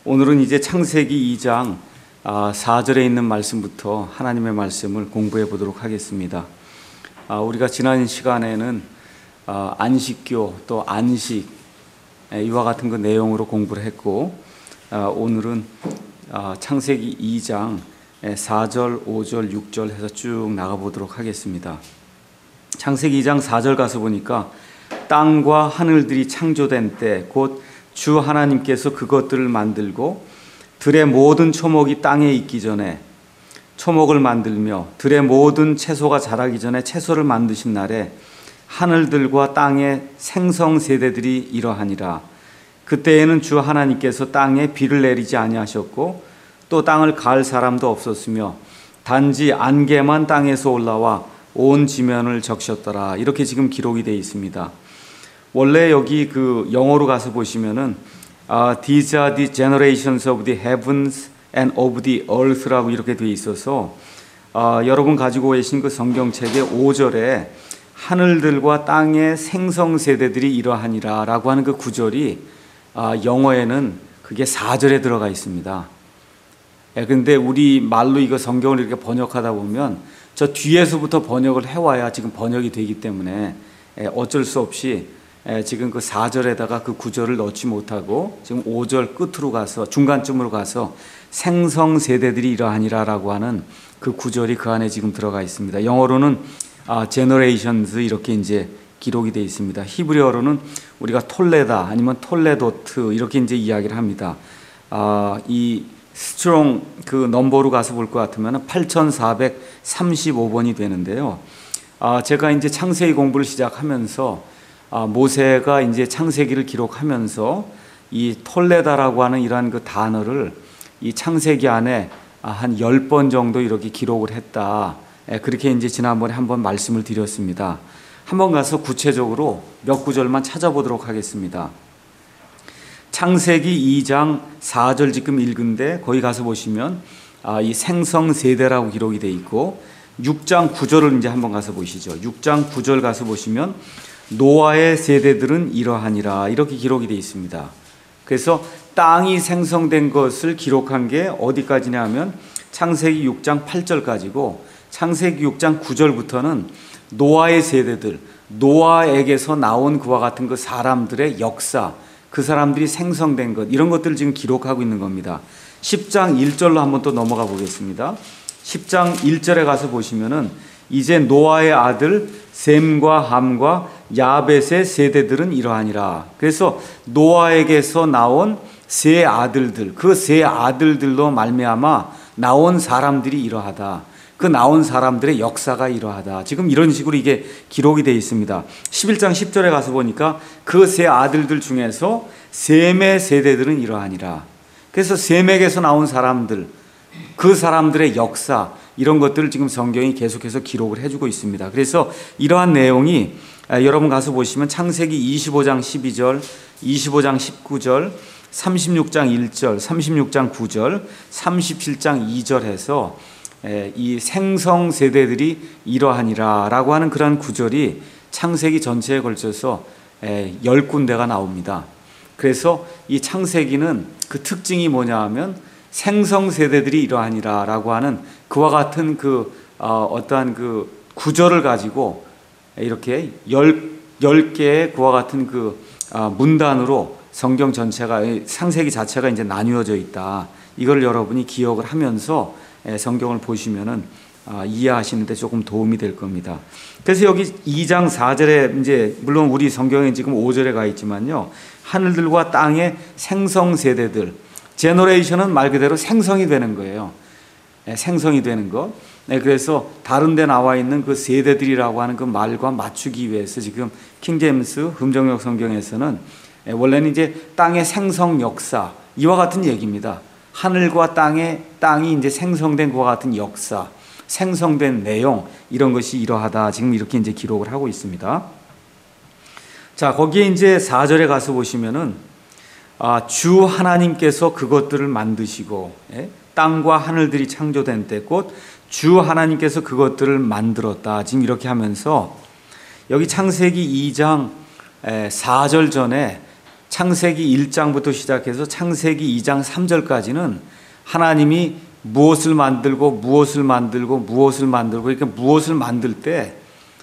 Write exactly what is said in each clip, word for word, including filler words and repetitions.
오늘은 이제 창세기 이 장 사 절에 있는 말씀부터 하나님의 말씀을 공부해 보도록 하겠습니다. 우리가 지난 시간에는 안식교 또 안식 이와 같은 그 내용으로 공부를 했고, 오늘은 창세기 이 장 사 절, 오 절, 육 절 해서 쭉 나가 보도록 하겠습니다. 창세기 이 장 사 절 가서 보니까 땅과 하늘들이 창조된 때 곧 주 하나님께서 그것들을 만들고 들의 모든 초목이 땅에 있기 전에 초목을 만들며 들의 모든 채소가 자라기 전에 채소를 만드신 날에 하늘들과 땅의 생성 세대들이 이러하니라. 그때에는 주 하나님께서 땅에 비를 내리지 아니하셨고 또 땅을 갈 사람도 없었으며 단지 안개만 땅에서 올라와 온 지면을 적셨더라. 이렇게 지금 기록이 되어 있습니다. 원래 여기 그 영어로 가서 보시면은 uh, These are the generations of the heavens and of the earth라고 이렇게 되어 있어서 uh, 여러분 가지고 계신 그 성경책의 오 절에 하늘들과 땅의 생성 세대들이 이러하니라 라고 하는 그 구절이 uh, 영어에는 그게 사 절에 들어가 있습니다. 예, 근데 우리 말로 이거 성경을 이렇게 번역하다 보면 저 뒤에서부터 번역을 해와야 지금 번역이 되기 때문에 예, 어쩔 수 없이 예, 지금 그 사 절에다가 그 구 절을 넣지 못하고 지금 오 절 끝으로 가서 중간쯤으로 가서 생성 세대들이 이러하니라 라고 하는 그 구절이 그 안에 지금 들어가 있습니다. 영어로는 아, generations 이렇게 이제 기록이 되어 있습니다. 히브리어로는 우리가 톨레다 아니면 톨레도트 이렇게 이제 이야기를 합니다. 아, 이 스트롱 그 넘버로 가서 볼 것 같으면 팔천사백삼십오 번이 되는데요. 아, 제가 이제 창세기 공부를 시작하면서 아, 모세가 이제 창세기를 기록하면서 이 톨레다라고 하는 이러한 그 단어를 이 창세기 안에 한 열 번 정도 이렇게 기록을 했다. 예, 그렇게 이제 지난번에 한번 말씀을 드렸습니다. 한번 가서 구체적으로 몇 구절만 찾아보도록 하겠습니다. 창세기 이 장 사 절 지금 읽은데 거기 가서 보시면 아, 이 생성 세대라고 기록이 되어 있고 육 장 구 절을 이제 한번 가서 보시죠. 육 장 구 절 가서 보시면 노아의 세대들은 이러하니라 이렇게 기록이 되어 있습니다. 그래서 땅이 생성된 것을 기록한 게 어디까지냐 하면 창세기 육 장 팔 절까지고 창세기 육 장 구 절부터는 노아의 세대들, 노아에게서 나온 그와 같은 그 사람들의 역사, 그 사람들이 생성된 것 이런 것들을 지금 기록하고 있는 겁니다. 십 장 일 절로 한번 또 넘어가 보겠습니다. 십 장 일 절에 가서 보시면은 이제 노아의 아들 셈과 함과 야벳의 세대들은 이러하니라. 그래서 노아에게서 나온 세 아들들, 그 세 아들들로 말미암아 나온 사람들이 이러하다. 그 나온 사람들의 역사가 이러하다. 지금 이런 식으로 이게 기록이 되어 있습니다. 십일 장 십 절에 가서 보니까 그 세 아들들 중에서 셈의 세대들은 이러하니라. 그래서 셈에게서 나온 사람들, 그 사람들의 역사 이런 것들을 지금 성경이 계속해서 기록을 해주고 있습니다. 그래서 이러한 내용이 여러분 가서 보시면 창세기 이십오 장 십이 절, 이십오 장 십구 절, 삼십육 장 일 절, 삼십육 장 구 절, 삼십칠 장 이 절 해서 이 생성 세대들이 이러하니라 라고 하는 그러한 구절이 창세기 전체에 걸쳐서 열 군데가 나옵니다. 그래서 이 창세기는 그 특징이 뭐냐 하면 생성 세대들이 이러하니라 라고 하는 그와 같은 그 어, 어떠한 그 구절을 가지고 이렇게 열, 열 개의 그와 같은 그 어, 문단으로 성경 전체가 창세기 자체가 이제 나뉘어져 있다. 이걸 여러분이 기억을 하면서 성경을 보시면은 어, 이해하시는데 조금 도움이 될 겁니다. 그래서 여기 이 장 사 절에 이제 물론 우리 성경에 지금 오 절에 가 있지만요. 하늘들과 땅의 생성 세대들 제너레이션은 말 그대로 생성이 되는 거예요. 네, 생성이 되는 것. 네, 그래서 다른 데 나와 있는 그 세대들이라고 하는 그 말과 맞추기 위해서 지금 킹제임스 흠정역 성경에서는 네, 원래는 이제 땅의 생성 역사 이와 같은 얘기입니다. 하늘과 땅의 땅이 이제 생성된 것과 같은 역사, 생성된 내용 이런 것이 이러하다. 지금 이렇게 이제 기록을 하고 있습니다. 자, 거기에 이제 사 절에 가서 보시면은 아, 주 하나님께서 그것들을 만드시고 예? 땅과 하늘들이 창조된 때 곧 주 하나님께서 그것들을 만들었다. 지금 이렇게 하면서 여기 창세기 이 장 사 절 전에 창세기 일 장부터 시작해서 창세기 이 장 삼 절까지는 하나님이 무엇을 만들고 무엇을 만들고 무엇을 만들고 이렇게 무엇을 만들 때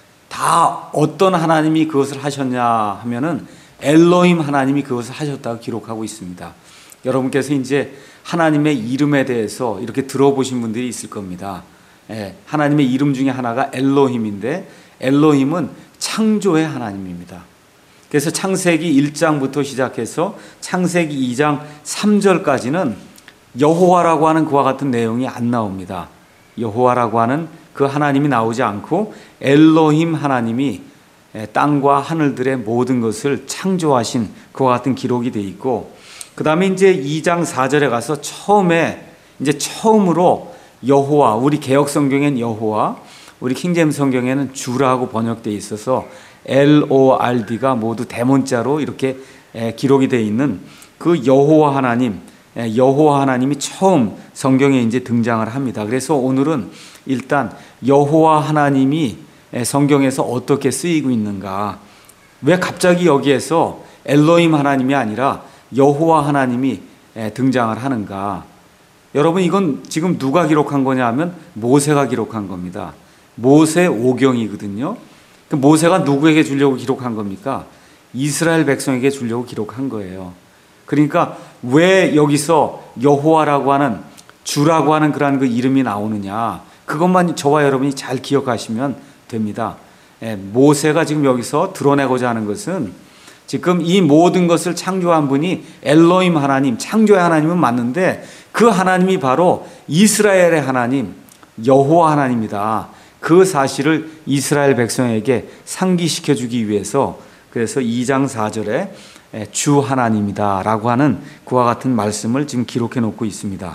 다 어떤 하나님이 그것을 하셨냐 하면은 엘로힘 하나님이 그것을 하셨다고 기록하고 있습니다. 여러분께서 이제 하나님의 이름에 대해서 이렇게 들어보신 분들이 있을 겁니다. 예, 하나님의 이름 중에 하나가 엘로힘인데 엘로힘은 창조의 하나님입니다. 그래서 창세기 일 장부터 시작해서 창세기 이 장 삼 절까지는 여호와라고 하는 그와 같은 내용이 안 나옵니다. 여호와라고 하는 그 하나님이 나오지 않고 엘로힘 하나님이 땅과 하늘들의 모든 것을 창조하신 그와 같은 기록이 되어 있고, 그 다음에 이제 이 장 사 절에 가서 처음에 이제 처음으로 여호와, 우리 개역 성경엔 여호와, 우리 킹제임스 성경에는 주라고 번역되어 있어서 엘 오 알 디가 모두 대문자로 이렇게 기록이 되어 있는 그 여호와 하나님, 여호와 하나님이 처음 성경에 이제 등장을 합니다. 그래서 오늘은 일단 여호와 하나님이 성경에서 어떻게 쓰이고 있는가, 왜 갑자기 여기에서 엘로힘 하나님이 아니라 여호와 하나님이 등장을 하는가. 여러분, 이건 지금 누가 기록한 거냐 하면 모세가 기록한 겁니다. 모세 오경이거든요. 모세가 누구에게 주려고 기록한 겁니까? 이스라엘 백성에게 주려고 기록한 거예요. 그러니까 왜 여기서 여호와라고 하는, 주라고 하는 그러한 그 이름이 나오느냐, 그것만 저와 여러분이 잘 기억하시면 됩니다. 모세가 지금 여기서 드러내고자 하는 것은 지금 이 모든 것을 창조한 분이 엘로힘 하나님, 창조의 하나님은 맞는데 그 하나님이 바로 이스라엘의 하나님, 여호와 하나님이다. 그 사실을 이스라엘 백성에게 상기시켜 주기 위해서, 그래서 이 장 사 절에 주 하나님이다 라고 하는 그와 같은 말씀을 지금 기록해 놓고 있습니다.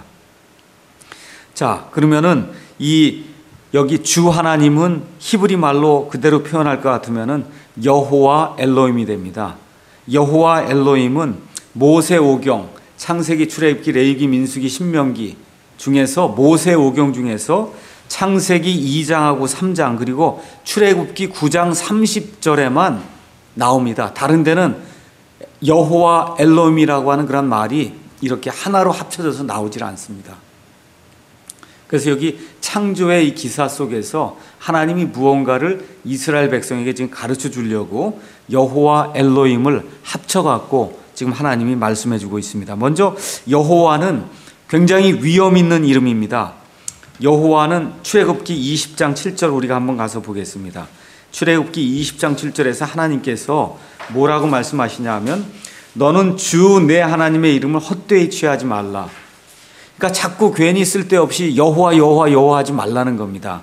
자, 그러면은 이 여기 주 하나님은 히브리 말로 그대로 표현할 것 같으면은 여호와 엘로힘이 됩니다. 여호와 엘로힘은 모세 오경, 창세기, 출애굽기, 레위기, 민수기, 신명기 중에서 모세 오경 중에서 창세기 이 장하고 삼 장 그리고 출애굽기 구 장 삼십 절에만 나옵니다. 다른 데는 여호와 엘로힘이라고 하는 그런 말이 이렇게 하나로 합쳐져서 나오질 않습니다. 그래서 여기 창조의 이 기사 속에서 하나님이 무언가를 이스라엘 백성에게 지금 가르쳐 주려고 여호와 엘로힘을 합쳐갖고 지금 하나님이 말씀해 주고 있습니다. 먼저 여호와는 굉장히 위험 있는 이름입니다. 여호와는 출애굽기 이십 장 칠 절 우리가 한번 가서 보겠습니다. 출애굽기 이십 장 칠 절에서 하나님께서 뭐라고 말씀하시냐 하면, 너는 주 내 하나님의 이름을 헛되이 취하지 말라. 그러니까 자꾸 괜히 쓸데없이 여호와 여호와 여호와 하지 말라는 겁니다.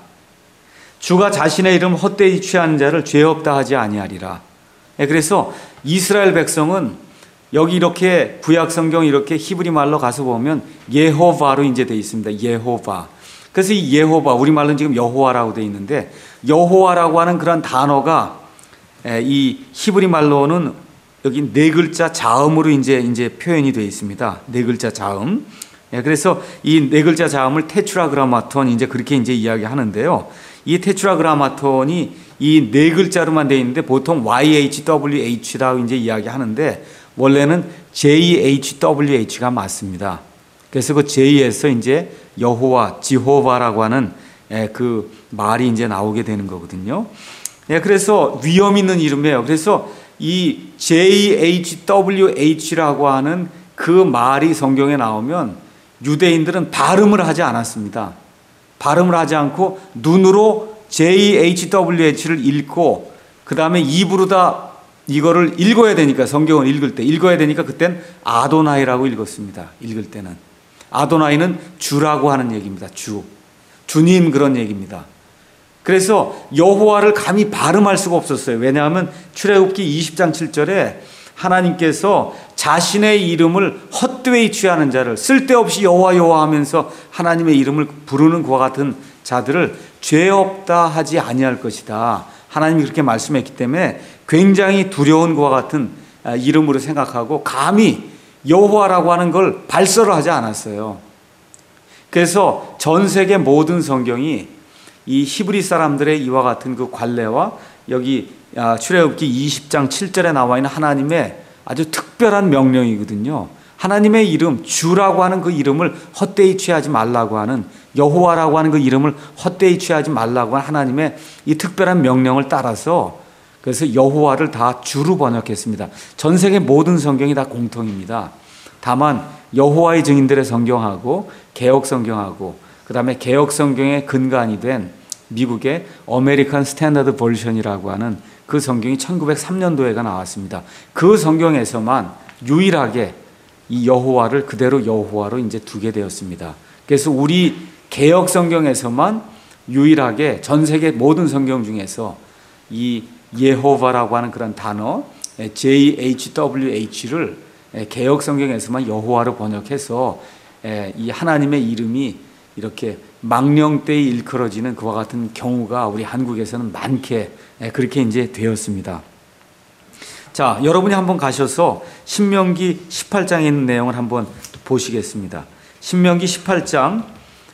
주가 자신의 이름 헛되이 취하는 자를 죄 없다 하지 아니하리라. 그래서 이스라엘 백성은 여기 이렇게 구약 성경 이렇게 히브리 말로 가서 보면 예호바로 이제 되어 있습니다. 예호바. 그래서 이 예호바, 우리 말로는 지금 여호와라고 되어 있는데, 여호와라고 하는 그런 단어가 이 히브리 말로는 여기 네 글자 자음으로 이제 이제 표현이 되어 있습니다. 네 글자 자음. 그래서 이 네 글자 자음을 테트라그라마톤 이제 그렇게 이제 이야기하는데요. 이 테트라그라마톤이 이 네 글자로만 되어 있는데 보통 와이 에이치 더블유 에이치라고 이제 이야기하는데 원래는 제이 에이치 더블유 에이치가 맞습니다. 그래서 그 J에서 이제 여호와, 지호바라고 하는 그 말이 이제 나오게 되는 거거든요. 그래서 위험 있는 이름이에요. 그래서 이 제이 에이치 더블유 에이치라고 하는 그 말이 성경에 나오면 유대인들은 발음을 하지 않았습니다. 발음을 하지 않고 눈으로 제이 에이치 더블유 에이치를 읽고 그 다음에 입으로 다 이거를 읽어야 되니까, 성경을 읽을 때 읽어야 되니까 그땐 아도나이라고 읽었습니다. 읽을 때는 아도나이는 주라고 하는 얘기입니다. 주, 주님 그런 얘기입니다. 그래서 여호와를 감히 발음할 수가 없었어요. 왜냐하면 출애굽기 이십 장 칠 절에 하나님께서 자신의 이름을 헛되이 취하는 자를, 쓸데없이 여호와 여호와 하면서 하나님의 이름을 부르는 그와 같은 자들을 죄 없다 하지 아니할 것이다. 하나님이 그렇게 말씀했기 때문에 굉장히 두려운 그와 같은 이름으로 생각하고 감히 여호와라고 하는 걸 발설을 하지 않았어요. 그래서 전 세계 모든 성경이 이 히브리 사람들의 이와 같은 그 관례와 여기 출애굽기 이십 장 칠 절에 나와 있는 하나님의 아주 특별한 명령이거든요. 하나님의 이름, 주라고 하는 그 이름을 헛되이 취하지 말라고 하는, 여호와라고 하는 그 이름을 헛되이 취하지 말라고 하는 하나님의 이 특별한 명령을 따라서, 그래서 여호와를 다 주로 번역했습니다. 전 세계 모든 성경이 다 공통입니다. 다만 여호와의 증인들의 성경하고 개혁 성경하고 그다음에 개혁 성경의 근간이 된 미국의 어메리칸 스탠다드 버전이라고 하는 그 성경이 천구백삼 년도에가 나왔습니다. 그 성경에서만 유일하게 이 여호와를 그대로 여호와로 이제 두게 되었습니다. 그래서 우리 개혁 성경에서만 유일하게 전 세계 모든 성경 중에서 이 예호바라고 하는 그런 단어 제이 에이치 더블유 에이치를 개혁 성경에서만 여호와로 번역해서 이 하나님의 이름이 이렇게 망령되이 일컬어지는 그와 같은 경우가 우리 한국에서는 많게 그렇게 이제 되었습니다. 자, 여러분이 한번 가셔서 신명기 십팔 장에 있는 내용을 한번 보시겠습니다. 신명기 십팔 장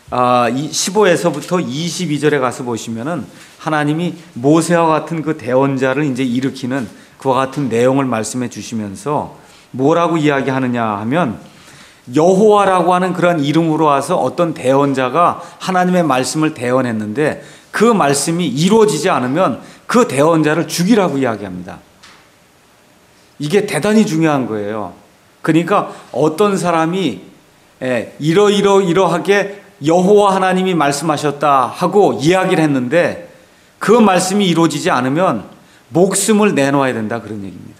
십오에서부터 이십이 절에 가서 보시면은 하나님이 모세와 같은 그 대언자를 이제 일으키는 그와 같은 내용을 말씀해 주시면서 뭐라고 이야기하느냐 하면, 여호와라고 하는 그런 이름으로 와서 어떤 대언자가 하나님의 말씀을 대언했는데 그 말씀이 이루어지지 않으면 그 대언자를 죽이라고 이야기합니다. 이게 대단히 중요한 거예요. 그러니까 어떤 사람이 이러이러 이러하게 여호와 하나님이 말씀하셨다 하고 이야기를 했는데 그 말씀이 이루어지지 않으면 목숨을 내놓아야 된다, 그런 얘기입니다.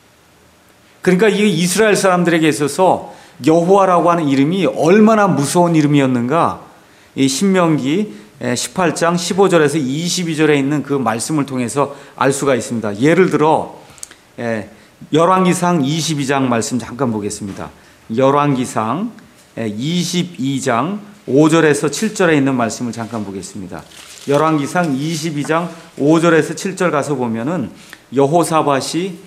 그러니까 이 이스라엘 사람들에게 있어서 여호와라고 하는 이름이 얼마나 무서운 이름이었는가, 이 신명기 십팔 장 십오 절에서 이십이 절에 있는 그 말씀을 통해서 알 수가 있습니다. 예를 들어 열왕기상 이십이 장 말씀 잠깐 보겠습니다. 열왕기상 이십이 장 오 절에서 칠 절에 있는 말씀을 잠깐 보겠습니다. 열왕기상 이십이 장 오 절에서 칠 절 가서 보면은 여호사밧이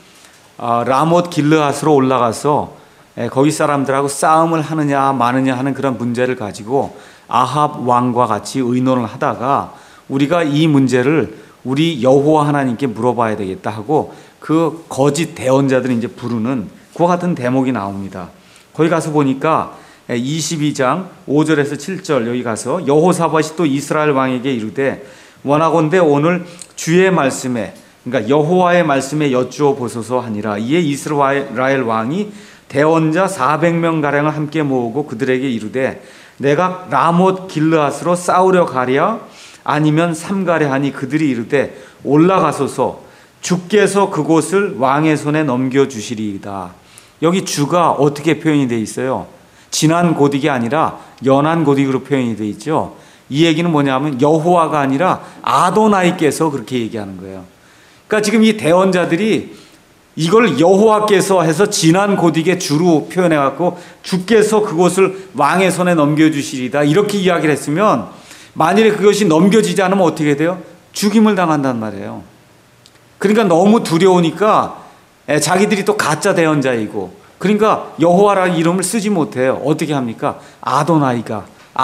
라못 길르앗으로 올라가서 거기 사람들하고 싸움을 하느냐 마느냐 하는 그런 문제를 가지고 아합 왕과 같이 의논을 하다가 우리가 이 문제를 우리 여호와 하나님께 물어봐야 되겠다 하고 그 거짓 대언자들이 이제 부르는 그와 같은 대목이 나옵니다. 거기 가서 보니까 이십이 장 오 절에서 칠 절, 여기 가서 여호사밧이 또 이스라엘 왕에게 이르되 원하건대 오늘 주의 말씀에, 그러니까 여호와의 말씀에 여쭈어 보소서 하니라. 이에 이스라엘 왕이 대언자 사백 명 가량을 함께 모으고 그들에게 이르되 내가 라못 길르앗으로 싸우려 가랴 아니면 삼가랴 하니 그들이 이르되 올라가소서 주께서 그곳을 왕의 손에 넘겨주시리이다. 여기 주가 어떻게 표현이 되어 있어요? 지난 고딕이 아니라 연한 고딕으로 표현이 되어 있죠. 이 얘기는 뭐냐면 여호와가 아니라 아도나이께서 그렇게 얘기하는 거예요. 그러니까 지금 이 대언자들이 이걸 여호와께서 해서 지난 고딕의 주로 표현해갖고 주께서 그곳을 왕의 손에 넘겨주시리다 이렇게 이야기를 했으면 만일에 그것이 넘겨지지 않으면 어떻게 돼요? 죽임을 당한단 말이에요. 그러니까 너무 두려우니까 자기들이 또 가짜 대언자이고, 그러니까 여호와라는 이름을 쓰지 못해요. 어떻게 합니까? 아도나이가,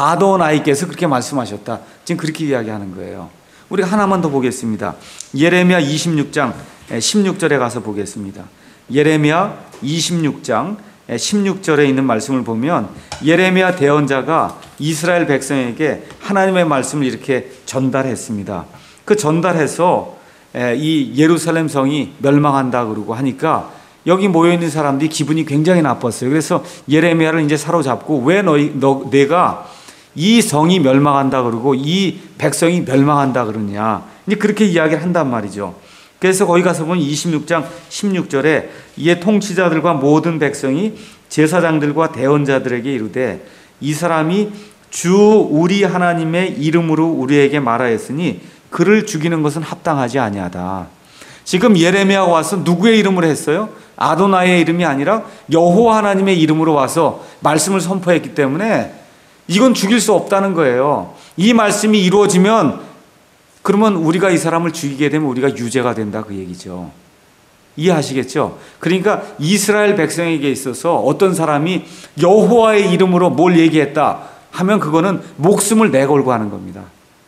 아도나이께서 그렇게 말씀하셨다. 지금 그렇게 이야기하는 거예요. 우리가 하나만 더 보겠습니다. 예레미야 이십육 장 십육 절에 가서 보겠습니다. 예레미야 이십육 장 십육 절에 있는 말씀을 보면 예레미야 대언자가 이스라엘 백성에게 하나님의 말씀을 이렇게 전달했습니다. 그 전달해서 이 예루살렘 성이 멸망한다 그러고 하니까 여기 모여있는 사람들이 기분이 굉장히 나빴어요. 그래서 예레미야를 이제 사로잡고 왜 너희, 너, 내가 이 성이 멸망한다 그러고 이 백성이 멸망한다 그러냐, 이제 그렇게 이야기를 한단 말이죠. 그래서 거기 가서 보면 이십육 장 십육 절에 이에 통치자들과 모든 백성이 제사장들과 대언자들에게 이르되 이 사람이 주 우리 하나님의 이름으로 우리에게 말하였으니 그를 죽이는 것은 합당하지 아니하다. 지금 예레미야가 와서 누구의 이름으로 했어요? 아도나이의 이름이 아니라 여호와 하나님의 이름으로 와서 말씀을 선포했기 때문에 이건 죽일 수 없다는 거예요. 이 말씀이 이루어지면 그러면 우리가 이 사람을 죽이게 되면 우리가 유죄가 된다, 그 얘기죠. 이해하시겠죠? 그러니까 이스라엘 백성에게 있어서 어떤 사람이 여호와의 이름으로 뭘 얘기했다 하면 그거는 목숨을 내걸고 하는 겁니다.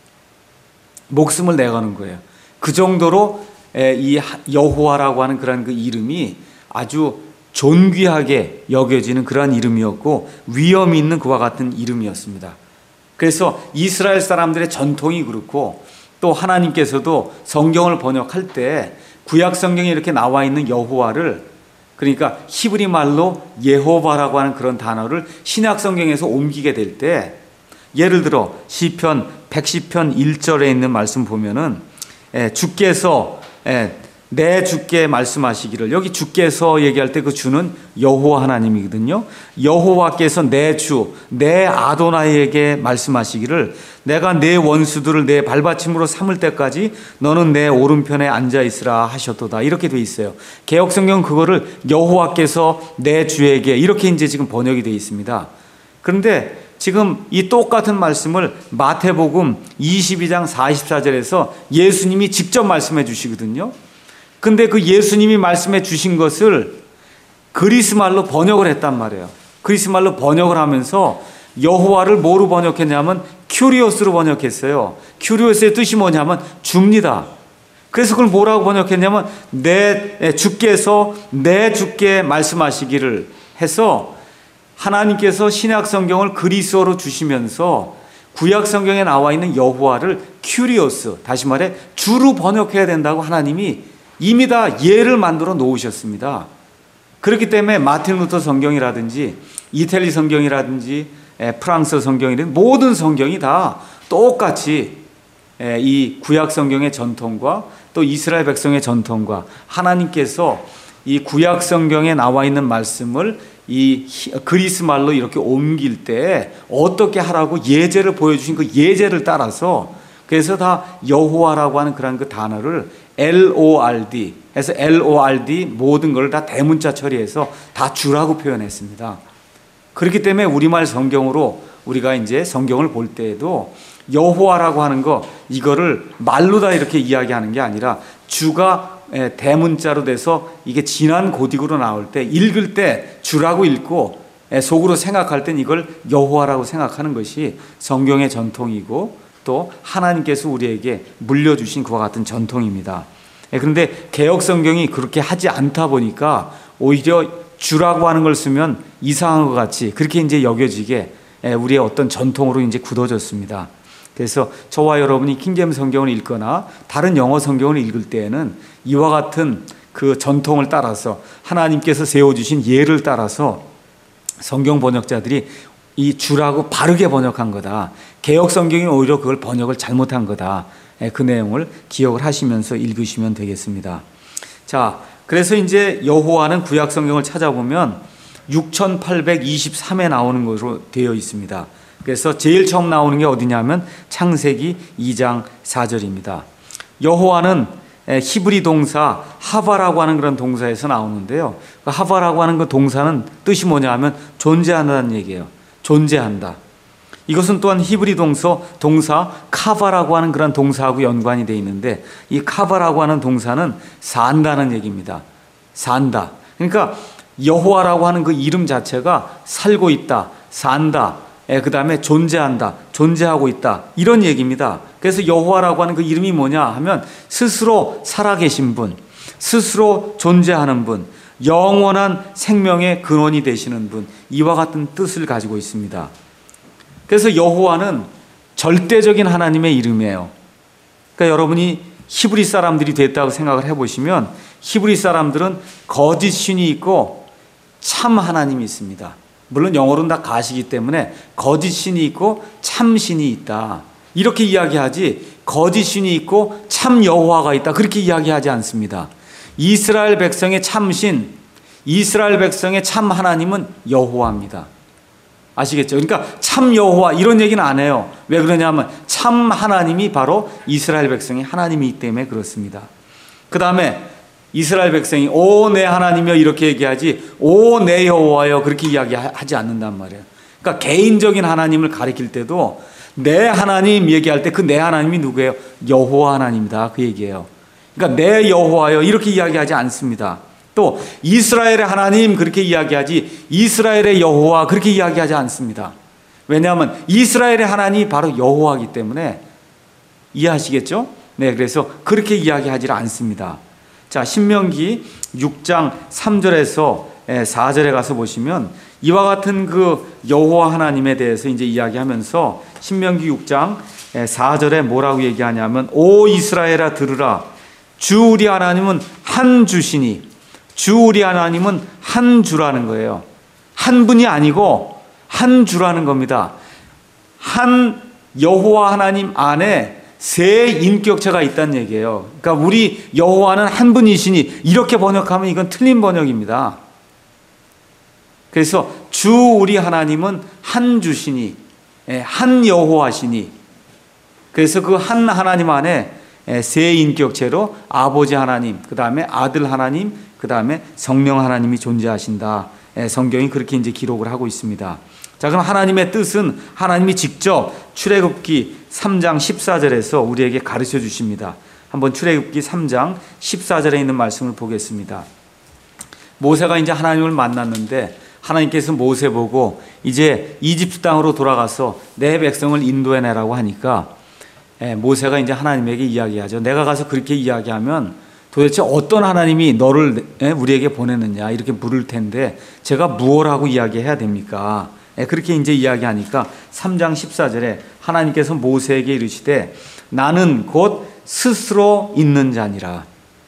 목숨을 내거는 거예요. 그 정도로 이 여호와라고 하는 그런 그 이름이 아주 존귀하게 여겨지는 그러한 이름이었고 위엄이 있는 그와 같은 이름이었습니다. 그래서 이스라엘 사람들의 전통이 그렇고 또 하나님께서도 성경을 번역할 때 구약 성경에 이렇게 나와 있는 여호와를, 그러니까 히브리 말로 예호바라고 하는 그런 단어를 신약 성경에서 옮기게 될 때, 예를 들어 시편 백십 편 일 절에 있는 말씀 보면은 예, 주께서 예, 내 주께 말씀하시기를, 여기 주께서 얘기할 때 그 주는 여호와 하나님이거든요. 여호와께서 내 주, 내 아도나이에게 말씀하시기를 내가 내 원수들을 내 발받침으로 삼을 때까지 너는 내 오른편에 앉아 있으라 하셨도다. 이렇게 돼 있어요. 개역 성경은 그거를 여호와께서 내 주에게 이렇게 이제 지금 번역이 돼 있습니다. 그런데 지금 이 똑같은 말씀을 마태복음 이십이 장 사십사 절에서 예수님이 직접 말씀해 주시거든요. 근데 그 예수님이 말씀해 주신 것을 그리스말로 번역을 했단 말이에요. 그리스말로 번역을 하면서 여호와를 뭐로 번역했냐면 큐리오스로 번역했어요. 큐리오스의 뜻이 뭐냐면 줍니다. 그래서 그걸 뭐라고 번역했냐면 내 주께서 내 주께 말씀하시기를 해서, 하나님께서 신약 성경을 그리스어로 주시면서 구약 성경에 나와 있는 여호와를 큐리오스, 다시 말해 주로 번역해야 된다고 하나님이 이미 다 예를 만들어 놓으셨습니다. 그렇기 때문에 마틴 루터 성경이라든지 이태리 성경이라든지 프랑스 성경이라든지 모든 성경이 다 똑같이 이 구약 성경의 전통과 또 이스라엘 백성의 전통과 하나님께서 이 구약 성경에 나와 있는 말씀을 이 그리스 말로 이렇게 옮길 때 어떻게 하라고 예제를 보여주신 그 예제를 따라서, 그래서 다 여호와라고 하는 그런 그 단어를 엘 오 알 디 해서 엘 오 알 디 모든 걸 다 대문자 처리해서 다 주라고 표현했습니다. 그렇기 때문에 우리말 성경으로 우리가 이제 성경을 볼 때에도 여호와라고 하는 거, 이거를 말로 다 이렇게 이야기하는 게 아니라 주가 대문자로 돼서 이게 진한 고딕으로 나올 때 읽을 때 주라고 읽고 속으로 생각할 땐 이걸 여호와라고 생각하는 것이 성경의 전통이고 또 하나님께서 우리에게 물려주신 그와 같은 전통입니다. 그런데 개역 성경이 그렇게 하지 않다 보니까 오히려 주라고 하는 걸 쓰면 이상한 것 같이 그렇게 이제 여겨지게 우리의 어떤 전통으로 이제 굳어졌습니다. 그래서 저와 여러분이 킹제임스 성경을 읽거나 다른 영어 성경을 읽을 때에는 이와 같은 그 전통을 따라서 하나님께서 세워주신 예를 따라서 성경 번역자들이 이 주라고 바르게 번역한 거다. 개역 성경이 오히려 그걸 번역을 잘못한 거다. 그 내용을 기억을 하시면서 읽으시면 되겠습니다. 자, 그래서 이제 여호와는 구약 성경을 찾아보면 육천팔백이십삼에 나오는 것으로 되어 있습니다. 그래서 제일 처음 나오는 게 어디냐면 창세기 이 장 사 절입니다. 여호와는 히브리 동사 하바라고 하는 그런 동사에서 나오는데요. 그 하바라고 하는 그 동사는 뜻이 뭐냐 하면 존재한다는 얘기예요. 존재한다. 이것은 또한 히브리 동서 동사 카바라고 하는 그런 동사하고 연관이 되어 있는데, 이 카바라고 하는 동사는 산다는 얘기입니다. 산다. 그러니까 여호와라고 하는 그 이름 자체가 살고 있다, 산다, 그 다음에 존재한다, 존재하고 있다, 이런 얘기입니다. 그래서 여호와라고 하는 그 이름이 뭐냐 하면 스스로 살아계신 분, 스스로 존재하는 분, 영원한 생명의 근원이 되시는 분, 이와 같은 뜻을 가지고 있습니다. 그래서 여호와는 절대적인 하나님의 이름이에요. 그러니까 여러분이 히브리 사람들이 됐다고 생각을 해보시면 히브리 사람들은 거짓 신이 있고 참 하나님이 있습니다. 물론 영어로는 다 가시기 때문에 거짓 신이 있고 참 신이 있다, 이렇게 이야기하지 거짓 신이 있고 참 여호와가 있다, 그렇게 이야기하지 않습니다. 이스라엘 백성의 참신, 이스라엘 백성의 참 하나님은 여호와입니다. 아시겠죠? 그러니까 참 여호와 이런 얘기는 안 해요. 왜 그러냐면 참 하나님이 바로 이스라엘 백성의 하나님이기 때문에 그렇습니다. 그 다음에 이스라엘 백성이 오 내 하나님이여 이렇게 얘기하지 오 내 여호와여 그렇게 이야기하지 않는단 말이에요. 그러니까 개인적인 하나님을 가리킬 때도 내 하나님 얘기할 때 그 내 하나님이 누구예요? 여호와 하나님이다, 그 얘기예요. 그러니까 내 여호와여 이렇게 이야기하지 않습니다. 또 이스라엘의 하나님 그렇게 이야기하지 이스라엘의 여호와 그렇게 이야기하지 않습니다. 왜냐하면 이스라엘의 하나님이 바로 여호와이기 때문에, 이해하시겠죠? 네, 그래서 그렇게 이야기하지 않습니다. 자, 신명기 육 장 삼 절에서 사 절에 가서 보시면 이와 같은 그 여호와 하나님에 대해서 이제 이야기하면서 신명기 육 장 사 절에 뭐라고 얘기하냐면 오 이스라엘아 들으라 주 우리 하나님은 한 주시니 주 우리 하나님은 한 주라는 거예요. 한 분이 아니고 한 주라는 겁니다. 한 여호와 하나님 안에 세 인격체가 있다는 얘기예요. 그러니까 우리 여호와는 한 분이시니 이렇게 번역하면 이건 틀린 번역입니다. 그래서 주 우리 하나님은 한 주시니 한 여호와시니 그래서 그 한 하나님 안에 세 인격체로 아버지 하나님, 그 다음에 아들 하나님, 그 다음에 성령 하나님이 존재하신다. 성경이 그렇게 이제 기록을 하고 있습니다. 자, 그럼 하나님의 뜻은 하나님이 직접 출애굽기 삼 장 십사 절에서 우리에게 가르쳐 주십니다. 한번 출애굽기 삼 장 십사 절에 있는 말씀을 보겠습니다. 모세가 이제 하나님을 만났는데 하나님께서 모세 보고 이제 이집트 땅으로 돌아가서 내 백성을 인도해내라고 하니까 모세가 이제 하나님에게 이야기하죠. 내가 가서 그렇게 이야기하면 도대체 어떤 하나님이 너를 우리에게 보내느냐 이렇게 물을 텐데 제가 무엇하고 이야기해야 됩니까? 그렇게 이제 이야기하니까 삼 장 십사 절에 하나님께서 모세에게 이르시되 나는 곧 스스로 있는 자니라.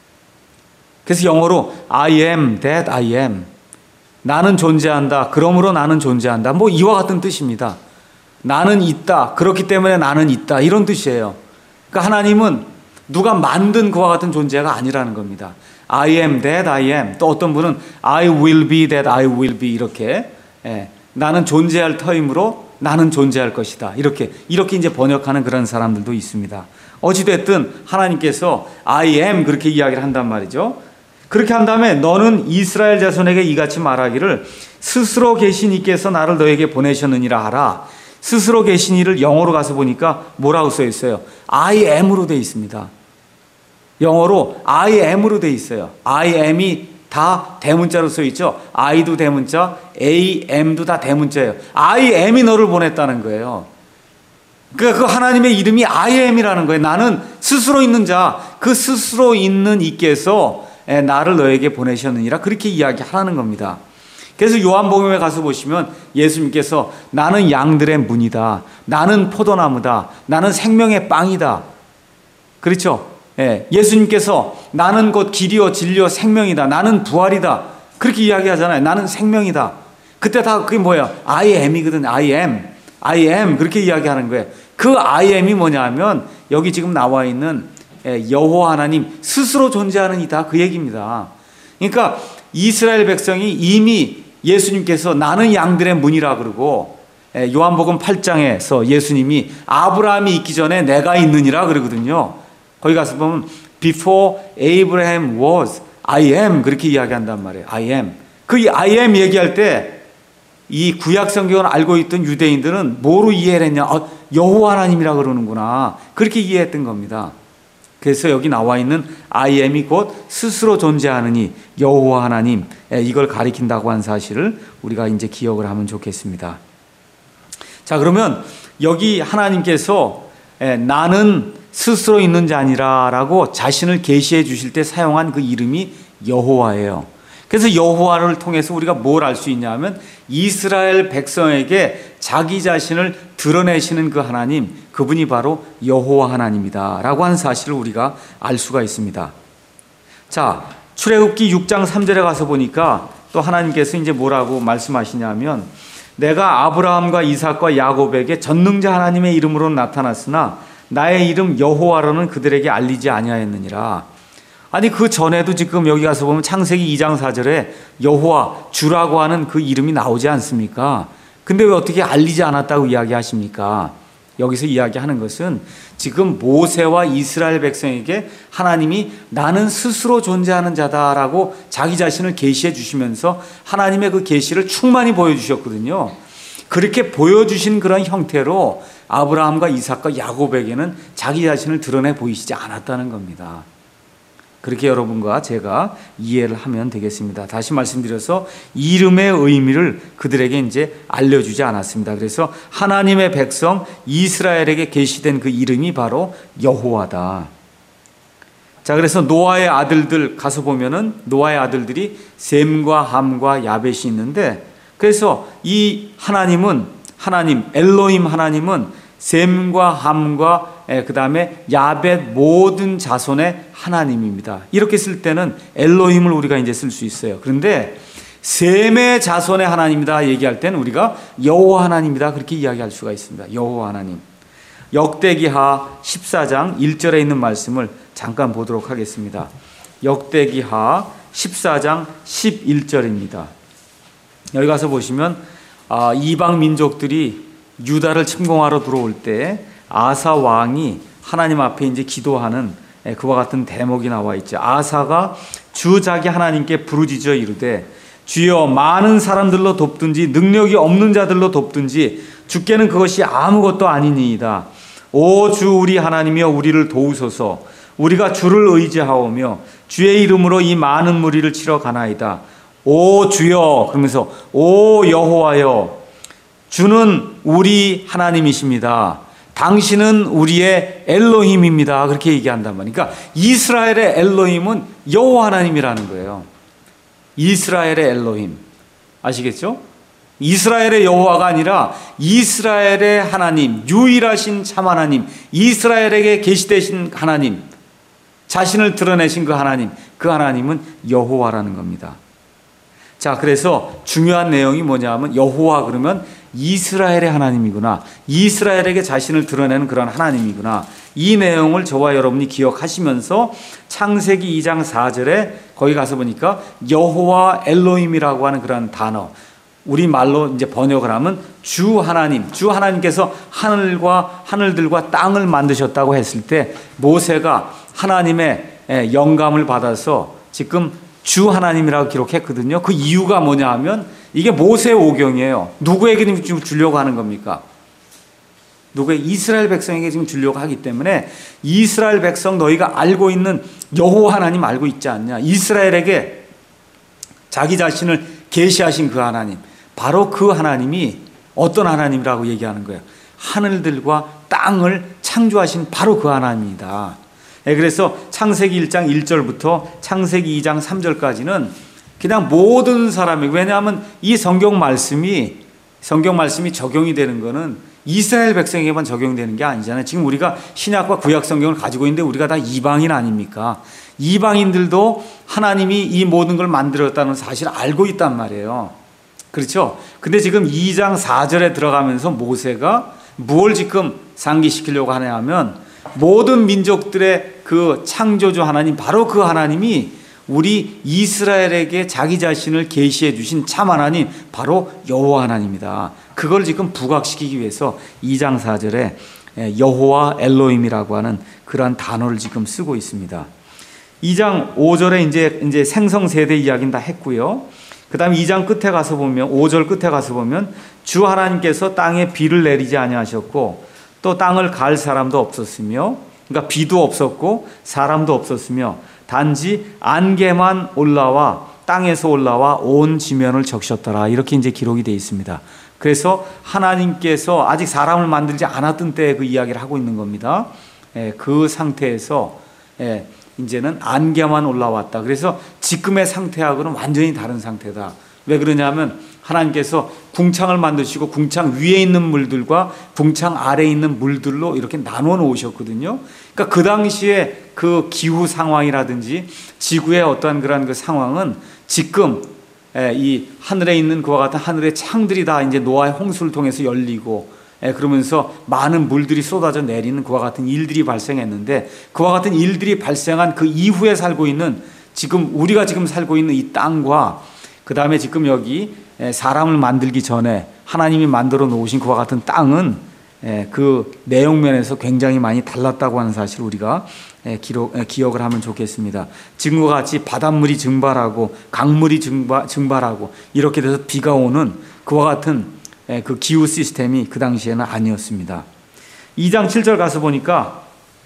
그래서 영어로 I am that I am. 나는 존재한다. 그러므로 나는 존재한다. 뭐 이와 같은 뜻입니다. 나는 있다. 그렇기 때문에 나는 있다. 이런 뜻이에요. 그러니까 하나님은 누가 만든 그와 같은 존재가 아니라는 겁니다. I am that I am. 또 어떤 분은 I will be that I will be 이렇게 예, 나는 존재할 터이므로 나는 존재할 것이다. 이렇게 이렇게 이제 번역하는 그런 사람들도 있습니다. 어찌됐든 하나님께서 I am 그렇게 이야기를 한단 말이죠. 그렇게 한 다음에 너는 이스라엘 자손에게 이같이 말하기를 스스로 계신 이께서 나를 너에게 보내셨느니라 하라. 스스로 계신 이를 영어로 가서 보니까 뭐라고 써 있어요? I am으로 되어 있습니다. 영어로 I am으로 되어 있어요. I am이 다 대문자로 써 있죠. I도 대문자, A, M도 다 대문자예요. I am이 너를 보냈다는 거예요. 그러니까 그 하나님의 이름이 I am이라는 거예요. 나는 스스로 있는 자, 그 스스로 있는 이께서 나를 너에게 보내셨느니라 그렇게 이야기하라는 겁니다. 그래서 요한복음에 가서 보시면 예수님께서 나는 양들의 문이다. 나는 포도나무다. 나는 생명의 빵이다. 그렇죠? 예, 예수님께서 나는 곧 길이요 진리요 생명이다. 나는 부활이다. 그렇게 이야기하잖아요. 나는 생명이다. 그때 다 그게 뭐예요? I am이거든. I am. I am. 그렇게 이야기하는 거예요. 그 I am이 뭐냐 하면 여기 지금 나와 있는 여호와 하나님 스스로 존재하는 이다. 그 얘기입니다. 그러니까 이스라엘 백성이 이미 예수님께서 나는 양들의 문이라 그러고 요한복음 팔 장에서 예수님이 아브라함이 있기 전에 내가 있느니라 그러거든요. 거기 가서 보면 Before Abraham was, I am 그렇게 이야기한단 말이에요. I am. 그 I am 얘기할 때 이 구약 성경을 알고 있던 유대인들은 뭐로 이해를 했냐? 아, 여호와 하나님이라 그러는구나. 그렇게 이해했던 겁니다. 그래서 여기 나와 있는 I am이 곧 스스로 존재하느니 여호와 하나님 이걸 가리킨다고 한 사실을 우리가 이제 기억을 하면 좋겠습니다. 자, 그러면 여기 하나님께서 나는 스스로 있는 자니라라고 자신을 계시해 주실 때 사용한 그 이름이 여호와예요. 그래서 여호와를 통해서 우리가 뭘 알 수 있냐면 이스라엘 백성에게 자기 자신을 드러내시는 그 하나님, 그분이 바로 여호와 하나님이다 라고 하는 사실을 우리가 알 수가 있습니다. 자, 출애굽기 육 장 삼 절에 가서 보니까 또 하나님께서 이제 뭐라고 말씀하시냐면 내가 아브라함과 이삭과 야곱에게 전능자 하나님의 이름으로 나타났으나 나의 이름 여호와로는 그들에게 알리지 아니하였느니라. 아니 그 전에도 지금 여기 가서 보면 창세기 이 장 사 절에 여호와 주라고 하는 그 이름이 나오지 않습니까? 근데 왜 어떻게 알리지 않았다고 이야기하십니까? 여기서 이야기하는 것은 지금 모세와 이스라엘 백성에게 하나님이 나는 스스로 존재하는 자다라고 자기 자신을 계시해 주시면서 하나님의 그 계시를 충만히 보여주셨거든요. 그렇게 보여주신 그런 형태로 아브라함과 이삭과 야곱에게는 자기 자신을 드러내 보이시지 않았다는 겁니다. 그렇게 여러분과 제가 이해를 하면 되겠습니다. 다시 말씀드려서 이름의 의미를 그들에게 이제 알려주지 않았습니다. 그래서 하나님의 백성 이스라엘에게 계시된 그 이름이 바로 여호와다. 자, 그래서 노아의 아들들 가서 보면은 노아의 아들들이 셈과 함과 야벳이 있는데, 그래서 이 하나님은 하나님 엘로힘 하나님은 셈과 함과 그 다음에 야벳 모든 자손의 하나님입니다. 이렇게 쓸 때는 엘로힘을 우리가 이제 쓸 수 있어요. 그런데 셈의 자손의 하나님이다 얘기할 때는 우리가 여호와 하나님이다 그렇게 이야기할 수가 있습니다. 여호와 하나님. 역대기하 십사 장 일 절에 있는 말씀을 잠깐 보도록 하겠습니다. 역대기하 십사 장 십일 절입니다. 여기 가서 보시면 아, 이방 민족들이 유다를 침공하러 들어올 때 아사 왕이 하나님 앞에 이제 기도하는 그와 같은 대목이 나와 있죠. 아사가 주 자기 하나님께 부르짖어 이르되 주여 많은 사람들로 돕든지 능력이 없는 자들로 돕든지 주께는 그것이 아무것도 아니니이다. 오 주 우리 하나님이여 우리를 도우소서. 우리가 주를 의지하오며 주의 이름으로 이 많은 무리를 치러 가나이다. 오 주여, 그러면서 오 여호와여 주는 우리 하나님이십니다. 당신은 우리의 엘로힘입니다. 그렇게 얘기한단 말이에요. 그러니까 이스라엘의 엘로힘은 여호와 하나님이라는 거예요. 이스라엘의 엘로힘. 아시겠죠? 이스라엘의 여호와가 아니라 이스라엘의 하나님, 유일하신 참 하나님, 이스라엘에게 계시되신 하나님, 자신을 드러내신 그 하나님, 그 하나님은 여호와라는 겁니다. 자, 그래서 중요한 내용이 뭐냐면 여호와 그러면 이스라엘의 하나님이구나. 이스라엘에게 자신을 드러내는 그런 하나님이구나. 이 내용을 저와 여러분이 기억하시면서 창세기 이 장 사 절에 거기 가서 보니까 여호와 엘로힘이라고 하는 그런 단어, 우리말로 이제 번역을 하면 주 하나님, 주 하나님께서 하늘과 하늘들과 땅을 만드셨다고 했을 때 모세가 하나님의 영감을 받아서 지금 주 하나님이라고 기록했거든요. 그 이유가 뭐냐 하면 이게 모세 오경이에요. 누구에게 지금 주려고 하는 겁니까? 누구의 이스라엘 백성에게 지금 주려고 하기 때문에 이스라엘 백성 너희가 알고 있는 여호와 하나님 알고 있지 않냐? 이스라엘에게 자기 자신을 계시하신 그 하나님, 바로 그 하나님이 어떤 하나님이라고 얘기하는 거예요? 하늘들과 땅을 창조하신 바로 그 하나님이다. 그래서 창세기 일 장 일 절부터 창세기 이 장 삼 절까지는 그냥 모든 사람이, 왜냐하면 이 성경 말씀이 성경 말씀이 적용이 되는 거는 이스라엘 백성에게만 적용되는 게 아니잖아요. 지금 우리가 신약과 구약 성경을 가지고 있는데 우리가 다 이방인 아닙니까? 이방인들도 하나님이 이 모든 걸 만들었다는 사실을 알고 있단 말이에요. 그렇죠? 근데 지금 이 장 사 절에 들어가면서 모세가 무엇을 지금 상기시키려고 하냐 하면 모든 민족들의 그 창조주 하나님, 바로 그 하나님이 우리 이스라엘에게 자기 자신을 계시해 주신 참 하나님, 바로 여호와 하나님이다. 그걸 지금 부각시키기 위해서 이 장 사 절에 여호와 엘로힘이라고 하는 그러한 단어를 지금 쓰고 있습니다. 이 장 오 절에 이제 이제 생성 세대 이야기는 다 했고요. 그다음에 이 장 끝에 가서 보면 오 절 끝에 가서 보면 주 하나님께서 땅에 비를 내리지 아니하셨고 또 땅을 갈 사람도 없었으며, 그러니까 비도 없었고 사람도 없었으며 단지 안개만 올라와 땅에서 올라와 온 지면을 적셨더라. 이렇게 이제 기록이 되어 있습니다. 그래서 하나님께서 아직 사람을 만들지 않았던 때에 그 이야기를 하고 있는 겁니다. 예, 그 상태에서 예, 이제는 안개만 올라왔다. 그래서 지금의 상태하고는 완전히 다른 상태다. 왜 그러냐면 하나님께서 궁창을 만드시고 궁창 위에 있는 물들과 궁창 아래에 있는 물들로 이렇게 나눠 놓으셨거든요. 그러니까 그 당시에 그 기후 상황이라든지 지구의 어떠한 그런 그 상황은 지금 이 하늘에 있는 그와 같은 하늘의 창들이 다 이제 노아의 홍수를 통해서 열리고 그러면서 많은 물들이 쏟아져 내리는 그와 같은 일들이 발생했는데, 그와 같은 일들이 발생한 그 이후에 살고 있는 지금 우리가 지금 살고 있는 이 땅과 그 다음에 지금 여기 사람을 만들기 전에 하나님이 만들어 놓으신 그와 같은 땅은 그 내용면에서 굉장히 많이 달랐다고 하는 사실을 우리가 기록, 기억을 하면 좋겠습니다. 지금과 같이 바닷물이 증발하고 강물이 증발, 증발하고 이렇게 돼서 비가 오는 그와 같은 그 기후 시스템이 그 당시에는 아니었습니다. 이 장 칠 절 가서 보니까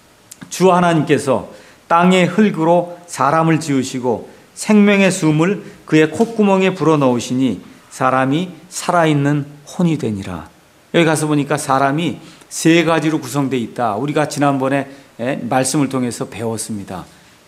주 하나님께서 땅의 흙으로 사람을 지으시고 생명의 숨을 그의 콧구멍에 불어넣으시니 사람이 살아있는 혼이 되니라. 여기 가서 보니까 사람이 세 가지로 구성되어 있다. 우리가 지난번에 말씀을 통해서 배웠습니다.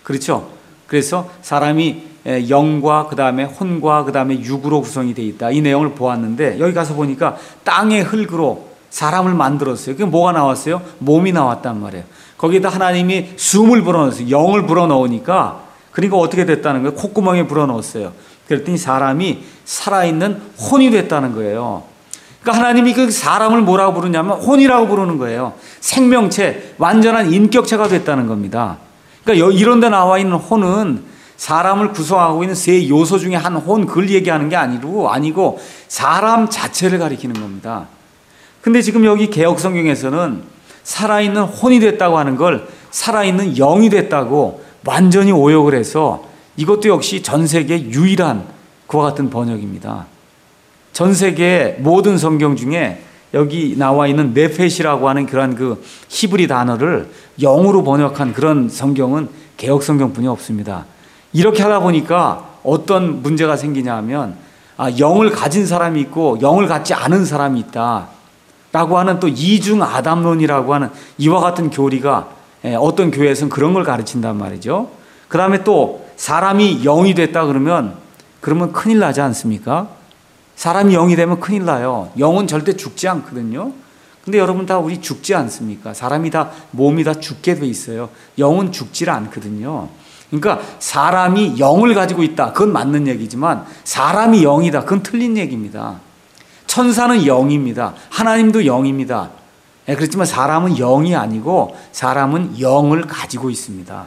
그렇죠? 그래서 사람이 영과 그 다음에 혼과 그 다음에 육으로 구성이 되어 있다. 이 내용을 보았는데 여기 가서 보니까 땅의 흙으로 사람을 만들었어요. 그게 뭐가 나왔어요? 몸이 나왔단 말이에요. 거기다 하나님이 숨을 불어넣었어요. 영을 불어넣으니까 그러니까 어떻게 됐다는 거예요? 콧구멍에 불어넣었어요. 그랬더니 사람이 살아있는 혼이 됐다는 거예요. 그러니까 하나님이 그 사람을 뭐라고 부르냐면 혼이라고 부르는 거예요. 생명체, 완전한 인격체가 됐다는 겁니다. 그러니까 이런 데 나와 있는 혼은 사람을 구성하고 있는 세 요소 중에 한 혼, 그걸 얘기하는 게 아니고, 아니고 사람 자체를 가리키는 겁니다. 근데 지금 여기 개역 성경에서는 살아있는 혼이 됐다고 하는 걸 살아있는 영이 됐다고 완전히 오역을 해서 이것도 역시 전 세계 유일한 그와 같은 번역입니다. 전 세계 모든 성경 중에 여기 나와 있는 네펫이라고 하는 그런 그 히브리 단어를 영으로 번역한 그런 성경은 개역 성경뿐이 없습니다. 이렇게 하다 보니까 어떤 문제가 생기냐 하면 아, 영을 가진 사람이 있고 영을 갖지 않은 사람이 있다 라고 하는 또 이중 아담론이라고 하는 이와 같은 교리가 어떤 교회에서는 그런 걸 가르친단 말이죠. 그 다음에 또 사람이 영이 됐다 그러면 그러면 큰일 나지 않습니까? 사람이 영이 되면 큰일 나요. 영은 절대 죽지 않거든요. 근데 여러분 다 우리 죽지 않습니까? 사람이 다 몸이 다 죽게 돼 있어요. 영은 죽질 않거든요. 그러니까 사람이 영을 가지고 있다. 그건 맞는 얘기지만 사람이 영이다. 그건 틀린 얘기입니다. 천사는 영입니다. 하나님도 영입니다. 네, 그렇지만 사람은 영이 아니고 사람은 영을 가지고 있습니다.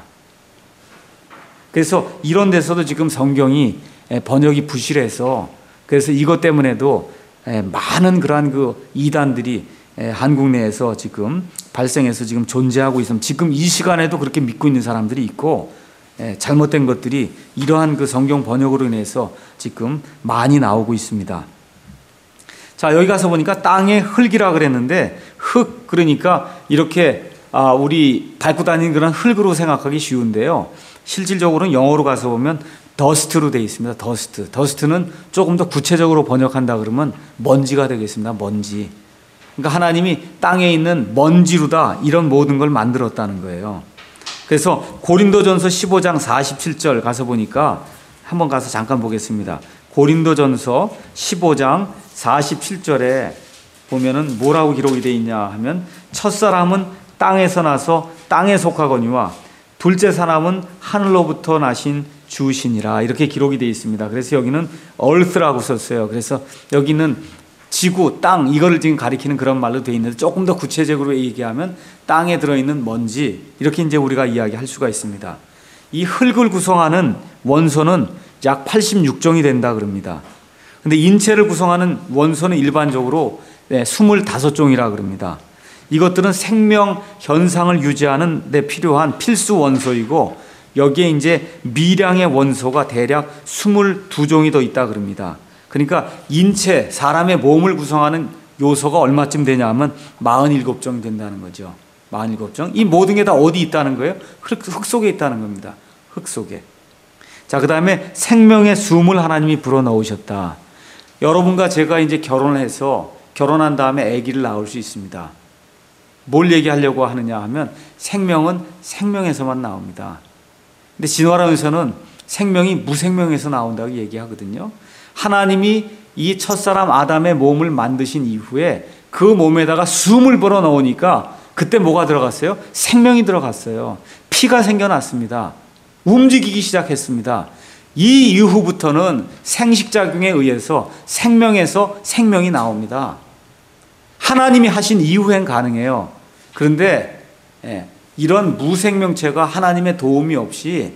그래서 이런 데서도 지금 성경이 번역이 부실해서 그래서 이것 때문에도 많은 그러한 그 이단들이 한국 내에서 지금 발생해서 지금 존재하고 있습니다. 지금 이 시간에도 그렇게 믿고 있는 사람들이 있고 잘못된 것들이 이러한 그 성경 번역으로 인해서 지금 많이 나오고 있습니다. 자, 여기 가서 보니까 땅의 흙이라 그랬는데 흙 그러니까 이렇게 아, 우리 밟고 다니는 그런 흙으로 생각하기 쉬운데요. 실질적으로는 영어로 가서 보면 더스트로 되어 있습니다. 더스트. 더스트는 조금 더 구체적으로 번역한다 그러면 먼지가 되겠습니다. 먼지. 그러니까 하나님이 땅에 있는 먼지로다 이런 모든 걸 만들었다는 거예요. 그래서 고린도전서 십오 장 사십칠 절 가서 보니까 한번 가서 잠깐 보겠습니다. 고린도전서 십오 장 사십칠 절에 보면은 뭐라고 기록이 되어 있냐 하면 첫사람은 땅에서 나서 땅에 속하거니와 둘째 사람은 하늘로부터 나신 주신이라 이렇게 기록이 되어 있습니다. 그래서 여기는 earth라고 썼어요. 그래서 여기는 지구, 땅 이거를 지금 가리키는 그런 말로 되어 있는데 조금 더 구체적으로 얘기하면 땅에 들어있는 먼지 이렇게 이제 우리가 이야기할 수가 있습니다. 이 흙을 구성하는 원소는 약 팔십육 종이 된다 그럽니다. 근데 인체를 구성하는 원소는 일반적으로 이십오 종이라 그럽니다. 이것들은 생명 현상을 유지하는 데 필요한 필수 원소이고 여기에 이제 미량의 원소가 대략 이십이 종이 더 있다 그럽니다. 그러니까 인체, 사람의 몸을 구성하는 요소가 얼마쯤 되냐 하면 사십칠 종 된다는 거죠. 사십칠 종. 이 모든 게 다 어디 있다는 거예요? 흙, 흙 속에 있다는 겁니다. 흙 속에. 자, 그 다음에 생명의 숨을 하나님이 불어넣으셨다. 여러분과 제가 이제 결혼을 해서 결혼한 다음에 아기를 낳을 수 있습니다. 뭘 얘기하려고 하느냐 하면 생명은 생명에서만 나옵니다. 근데 진화론에서는 생명이 무생명에서 나온다고 얘기하거든요. 하나님이 이 첫사람 아담의 몸을 만드신 이후에 그 몸에다가 숨을 불어넣으니까 그때 뭐가 들어갔어요? 생명이 들어갔어요. 피가 생겨났습니다. 움직이기 시작했습니다. 이 이후부터는 생식작용에 의해서 생명에서 생명이 나옵니다. 하나님이 하신 이후엔 가능해요. 그런데 이런 무생명체가 하나님의 도움이 없이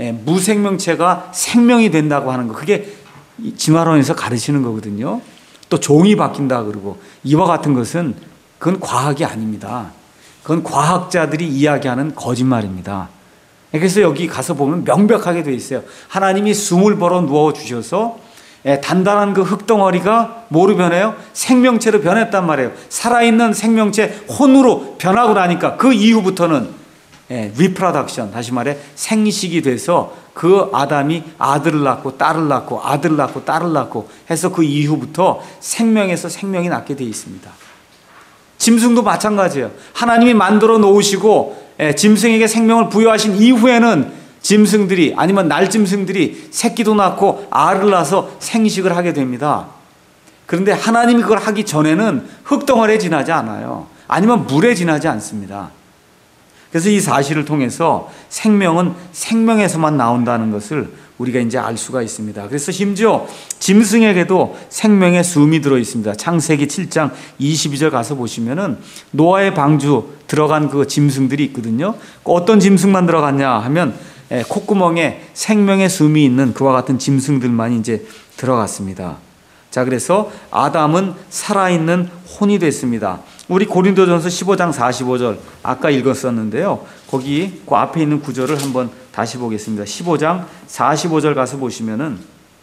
무생명체가 생명이 된다고 하는 거 그게 진화론에서 가르치는 거거든요. 또 종이 바뀐다 그러고 이와 같은 것은 그건 과학이 아닙니다. 그건 과학자들이 이야기하는 거짓말입니다. 그래서 여기 가서 보면 명백하게 되어 있어요. 하나님이 숨을 벌어 누워 주셔서 단단한 그 흙덩어리가 뭐로 변해요? 생명체로 변했단 말이에요. 살아있는 생명체 혼으로 변하고 나니까 그 이후부터는 리프로덕션, 다시 말해 생식이 돼서 그 아담이 아들을 낳고 딸을 낳고 아들을 낳고 딸을 낳고 해서 그 이후부터 생명에서 생명이 낳게 되어 있습니다. 짐승도 마찬가지예요. 하나님이 만들어 놓으시고 짐승에게 생명을 부여하신 이후에는 짐승들이 아니면 날짐승들이 새끼도 낳고 알을 낳아서 생식을 하게 됩니다. 그런데 하나님이 그걸 하기 전에는 흙덩어리에 지나지 않아요. 아니면 물에 지나지 않습니다. 그래서 이 사실을 통해서 생명은 생명에서만 나온다는 것을 우리가 이제 알 수가 있습니다. 그래서 심지어 짐승에게도 생명의 숨이 들어 있습니다. 창세기 칠 장 이십이 절 가서 보시면은 노아의 방주 들어간 그 짐승들이 있거든요. 어떤 짐승만 들어갔냐 하면 콧구멍에 생명의 숨이 있는 그와 같은 짐승들만 이제 들어갔습니다. 자, 그래서 아담은 살아있는 혼이 됐습니다. 우리 고린도전서 십오 장 사십오 절 아까 읽었었는데요. 거기 그 앞에 있는 구절을 한번 다시 보겠습니다. 십오 장 사십오 절 가서 보시면은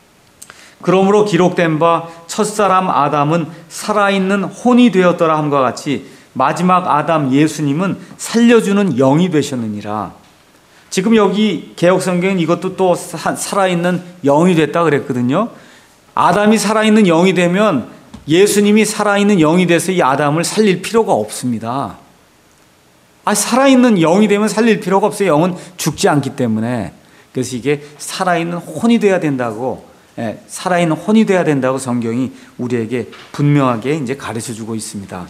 그러므로 기록된 바 첫사람 아담은 살아있는 혼이 되었더라 함과 같이 마지막 아담 예수님은 살려주는 영이 되셨느니라. 지금 여기 개역성경은 이것도 또 살아있는 영이 됐다 그랬거든요. 아담이 살아있는 영이 되면 예수님이 살아있는 영이 돼서 이 아담을 살릴 필요가 없습니다. 아, 살아있는 영이 되면 살릴 필요가 없어요. 영은 죽지 않기 때문에. 그래서 이게 살아있는 혼이 돼야 된다고, 예, 살아있는 혼이 돼야 된다고 성경이 우리에게 분명하게 이제 가르쳐 주고 있습니다.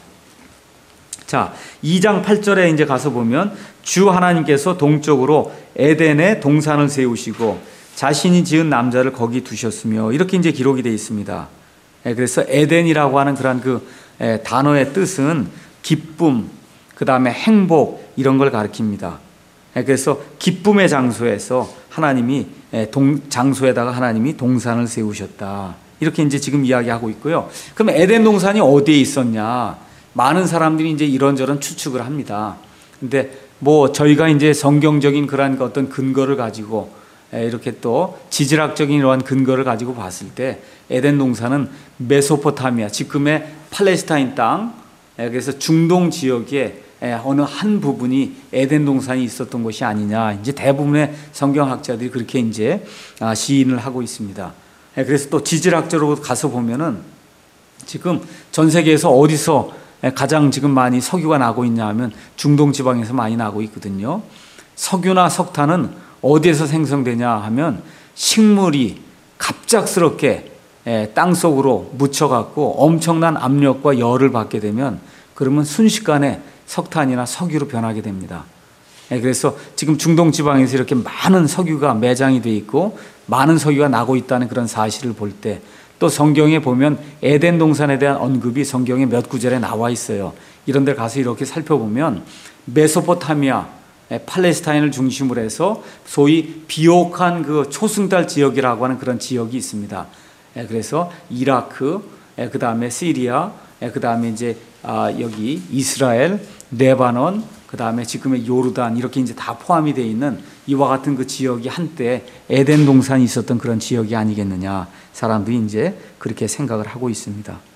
자, 이 장 팔 절에 이제 가서 보면 주 하나님께서 동쪽으로 에덴에 동산을 세우시고 자신이 지은 남자를 거기 두셨으며 이렇게 이제 기록이 되어 있습니다. 그래서 에덴이라고 하는 그런 그 단어의 뜻은 기쁨, 그 다음에 행복 이런 걸 가리킵니다. 그래서 기쁨의 장소에서 하나님이 동, 장소에다가 하나님이 동산을 세우셨다. 이렇게 이제 지금 이야기하고 있고요. 그럼 에덴 동산이 어디에 있었냐? 많은 사람들이 이제 이런저런 추측을 합니다. 근데 뭐 저희가 이제 성경적인 그런 어떤 근거를 가지고 이렇게 또 지질학적인 이러한 근거를 가지고 봤을 때 에덴 동산은 메소포타미아, 지금의 팔레스타인 땅, 그래서 중동 지역에 어느 한 부분이 에덴 동산이 있었던 것이 아니냐. 이제 대부분의 성경학자들이 그렇게 이제 시인을 하고 있습니다. 그래서 또 지질학적으로 가서 보면은 지금 전 세계에서 어디서 가장 지금 많이 석유가 나고 있냐 하면 중동 지방에서 많이 나고 있거든요. 석유나 석탄은 어디에서 생성되냐 하면 식물이 갑작스럽게 땅 속으로 묻혀갖고 엄청난 압력과 열을 받게 되면 그러면 순식간에 석탄이나 석유로 변하게 됩니다. 그래서 지금 중동 지방에서 이렇게 많은 석유가 매장이 돼 있고 많은 석유가 나고 있다는 그런 사실을 볼 때 또 성경에 보면 에덴 동산에 대한 언급이 성경에 몇 구절에 나와 있어요. 이런 데 가서 이렇게 살펴보면 메소포타미아, 팔레스타인을 중심으로 해서 소위 비옥한 그 초승달 지역이라고 하는 그런 지역이 있습니다. 그래서 이라크, 그 다음에 시리아, 그 다음에 이제 여기 이스라엘, 레바논, 그 다음에 지금의 요르단 이렇게 이제 다 포함이 되어 있는 이와 같은 그 지역이 한때 에덴 동산이 있었던 그런 지역이 아니겠느냐. 사람들이 이제 그렇게 생각을 하고 있습니다.